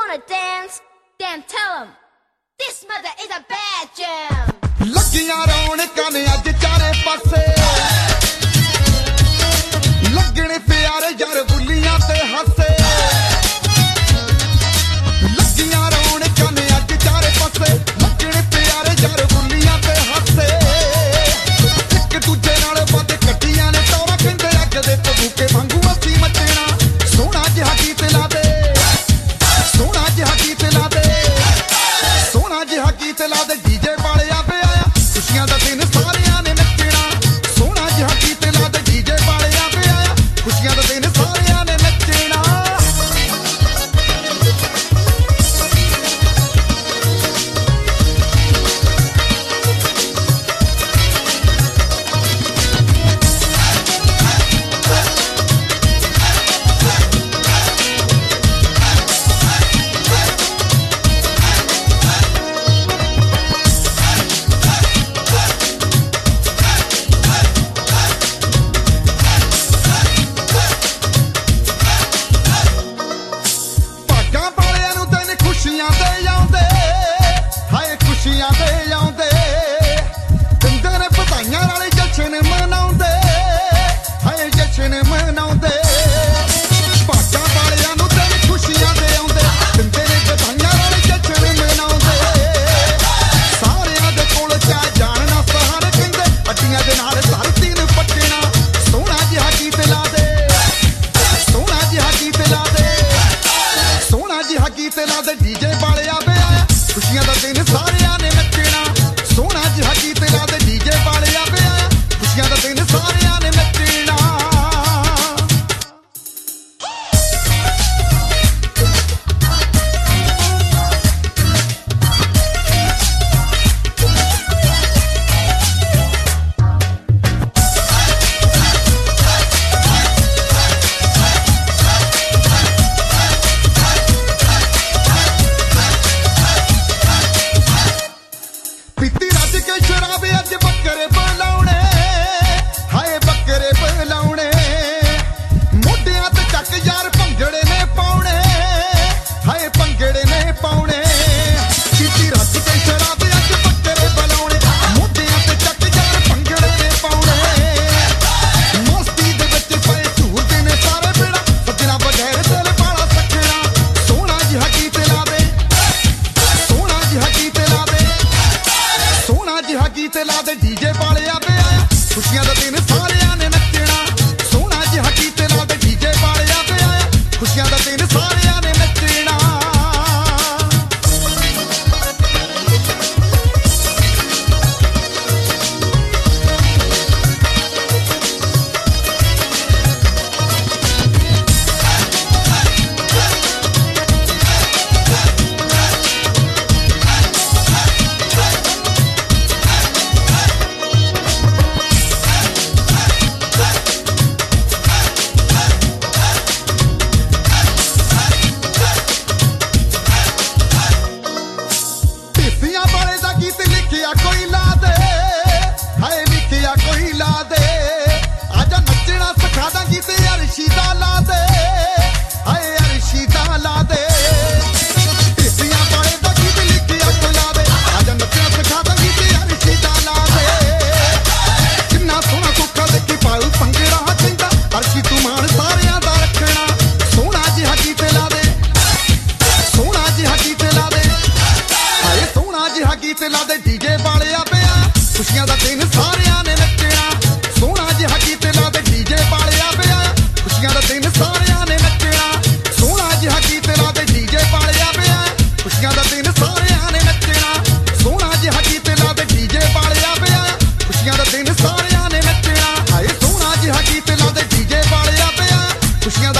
wanna dance? Then tell them this mother is a bad jam. ਲੱਗੀਆਂ ਰੌਣਕਾਂ ਨੇ ਅੱਜ ਚਾਰੇ ਪਾਸੇ ਲੱਗਣੇ ਪਿਆਰੇ ਯਾਰ ਬੁੱਲੀਆਂ ਤੇ ਹਾਸੇ ਲੱਗੀਆਂ ਰੌਣਕਾਂ ਨੇ ਅੱਜ ਚਾਰੇ ਪਾਸੇ ਲੱਗਣੇ ਪਿਆਰੇ ਯਾਰ ਬੁੱਲੀਆਂ ਤੇ ਹਾਸੇ ਇੱਕ ਦੂਜੇ ਨਾਲ ਵੱਧ ਕੱਟੀਆਂ ਨੇ ਟੌਰਾ ਕਹਿੰਦੇ ਅੱਗ ਦੇ ਭੂਕੇ ਵਾਂਗੂ ਅਸੀਂ ਮੱਚਣਾ ਸੋਹਣਾ ਜਿਹਾ ਗੀਤ ਲਾ ਦੇ ਸੋਹਣਾ ਜਿਹਾ ਗੀਤ ਲਾ ਦੇ ਸੋਹਣਾ ਜਿਹਾ ਗੀਤ ਲਾ ਦੇ ਡੀਜੇ ਵਾਲਿਆ ਵੇ ਆਇਆ ਖੁਸ਼ੀਆਂ ਦਾ ਦਿਨ ਸਾਰਿਆਂ ਨੇ ਨੱਚਣਾ ਸੋਹਣਾ ਜਿਹਾ ਗੀਤ ਲਾ ਦੇ ਡੀਜੇ ਵਾਲਿਆ ਵੇ ਆਇਆ ਖੁਸ਼ੀਆਂ ਦਾ ਦਿਨ ਸਾਰਿਆਂ ਨੇ ਨੱਚਣਾ ਖੁਸ਼ੀਆਂ ਦੇ ਆਉਂਦੇ ਹਾਏ ਖੁਸ਼ੀਆਂ ਦੇ ਆਉਂਦੇ ਦਿੰਦੇ ਨੇ ਵਧਾਈਆਂ ਨਾਲੇ ਜਸ਼ਨ ਮਨਾਉਂਦੇ ਹਾਏ ਜਸ਼ਨ ਮਨਾਉਂਦੇ ਭਾਗਾਂ ਵਾਲਿਆਂ ਨੂੰ ਦਿਨ ਖੁਸ਼ੀਆਂ ਦੇ ਆਉਂਦੇ ਦਿੰਦੇ ਨੇ ਵਧਾਈਆਂ ਨਾਲੇ ਜਸ਼ਨ ਮਨਾਉਂਦੇ ਸਾਰਿਆਂ ਦੇ ਕੋਲ ਚਾ ਜਾਣਨਾ ਸਹਾਰ ਕਹਿੰਦੇ ਅੱਡੀਆਂ ਦੇ ਨਾਲ ਧਰਤੀ ਨੂੰ ਪੱਟਣਾ ਸੋਹਣਾ ਜਿਹਾ ਗੀਤ ਲਾ ਦੇ ਸੋਹਣਾ ਜਿਹਾ ਗੀਤ ਲਾ ਦੇ ਸੋਹਣਾ ਜਿਹਾ ਗੀਤ ਲਾ ਦੇ ਡੀਜੇ ਵਾਲਿਆ ਵੇ ਆਇਆ ਖੁਸ਼ੀਆਂ ਦਾ ਦਿਨ ਸਾਰਿਆਂ ਨੇ ਨੱਚਣਾ ਸੋਹਣਾ ਜਿਹਾ ਗੀਤ ਲਾ ਦੇ ਡੀਜੇ ਵਾਲਿਆ ਵੇ ਆਇਆ ਖੁਸ਼ੀਆਂ ਦਾ ਦਿਨ ਸਾਰਿਆਂ ਨੇ ਨੱਚਣਾ ਪੀਤੀ ਰੱਜ ਕੇ ਸ਼ਰਾਬ ਅੱਜ ਬੱਕਰੇ ਬੁਲਾਉਣੇ ਹਾਏ ਬੱਕਰੇ ਬੁਲਾਉਣੇ ਮੋਢਿਆਂ ਤੇ ਚੱਕ ਯਾਰ ਭੰਗੜੇ ਨੇ ਪਾਉਣੇ ਹਾਏ ਭੰਗੜੇ ਨੇ ਪਾਉਣੇ ਪੀਤੀ ਰੱਜ ਕੇ ਸ਼ਰਾਬ ਅੱਜ ਬੱਕਰੇ ਬੁਲਾਉਣੇ ਮੋਢਿਆਂ ਤੇ ਚੱਕ ਯਾਰ ਭੰਗੜੇ ਨੇ ਪਾਉਣੇ ਮਸਤੀ ਦੇ ਵਿੱਚ ਪਏ ਝੂਰਦੇ ਨੇ ਸਾਰੇ ਬੇੜਾ ਸੱਜਣਾ ਬਗੈਰ ਦਿਲ ਵਾਲਾ ਸੱਖਣਾ ਸੋਹਣਾ ਜਿਹਾ ਗੀਤ ਲਾ ਦੇ ਸੋਹਣਾ ਜਿਹਾ ਗੀਤ ਲਾ ਦੇ ਸੋਹਣਾ ਜਿਹਾ ਗੀਤ ਲਾ ਦੇ ਡੀਜੇ ਵਾਲਿਆ ਵੇ ਆਇਆ ਖੁਸ਼ੀਆਂ ਦਾ ਦਿਨ ਸਾਰਿਆਂ ਨੇ ਨੱਚਣਾ ਸੋਹਣਾ ਜਿਹਾ ਗੀਤ ਲਾ ਦੇ ਡੀਜੇ ਵਾਲਿਆ ਵੇ ਆਇਆ ਖੁਸ਼ੀਆਂ ਦਾ ਦਿਨ ਸਾਰਿਆਂ ਨੇ ਨੱਚਣਾ ਢੇਸੀਆਂ ਵਾਲੇ ਦਾ ਗੀਤ ਲਿਖਿਆ ਕੋਈ ਲਾ ਦੇ ਹਾਏ ਲਿਖਿਆ ਕੋਈ ਲਾ ਦੇ ਆਜਾ ਨੱਚਣਾ ਸਿਖਾ ਦਾਂ ਗੀਤ ਅਰਸ਼ੀ ਦਾ ਲਾ ਦੇ ਹਾਏ ਅਰਸ਼ੀ ਦਾ ਲਾ ਦੇ ਢੇਸੀਆਂ ਵਾਲੇ ਦਾ ਗੀਤ ਲਿਖਿਆ ਕੋਈ ਲਾ ਦੇ ਆਜਾ ਨੱਚਣਾ ਸਿਖਾ ਦਾਂ ਗੀਤ ਅਰਸ਼ੀ ਦਾ ਲਾ ਦੇ ਕਿੰਨਾ ਸੋਹਣਾ ਸੁੱਖਾ ਦੇਖੀ ਪਾਉ ਭੰਗੜਾ ਕਹਿੰਦਾ ਅਰਸ਼ੀ ਤੂੰ ਮਾਣ ਸਾਰਿਆਂ ਦਾ ਰੱਖਣਾ ਸੋਹਣਾ ਜਿਹਾ ਗੀਤ ਲਾ ਦੇ ਸੋਹਣਾ ਜਿਹਾ ਗੀਤ ਲਾ ਦੇ ਹਾਏ ਸੋਹਣਾ ਜਿਹਾ ਗੀਤ ਲਾ ਦੇ ਡੀਜੇ ਵਾਲਿਆ ਵੇ ਆਇਆ ਖੁਸ਼ੀਆਂ ਦਾ ਦਿਨ ਸਾਰਿਆਂ ਨੇ ਨੱਚਣਾ ਸੋਹਣਾ ਜਿਹਾ ਗੀਤ ਲਾ ਦੇ ਡੀਜੇ ਵਾਲਿਆ ਵੇ ਆਇਆ ਖੁਸ਼ੀਆਂ ਦਾ ਦਿਨ ਸਾਰਿਆਂ ਨੇ ਨੱਚਣਾ ਸੋਹਣਾ ਜਿਹਾ ਗੀਤ ਲਾ ਦੇ ਡੀਜੇ ਵਾਲਿਆ ਵੇ ਆਇਆ ਖੁਸ਼ੀਆਂ ਦਾ ਦਿਨ ਸਾਰਿਆਂ ਨੇ ਨੱਚਣਾ ਸੋਹਣਾ ਜਿਹਾ ਗੀਤ ਲਾ ਦੇ ਡੀਜੇ ਵਾਲਿਆ ਵੇ ਆਇਆ ਖੁਸ਼ੀਆਂ ਦਾ ਦਿਨ ਸਾਰਿਆਂ ਨੇ ਨੱਚਣਾ ਹਾਏ ਸੋਹਣਾ ਜਿਹਾ ਗੀਤ ਲਾ ਦੇ ਡੀਜੇ ਵਾਲਿਆ ਵੇ ਆਇਆ ਖੁਸ਼ੀਆਂ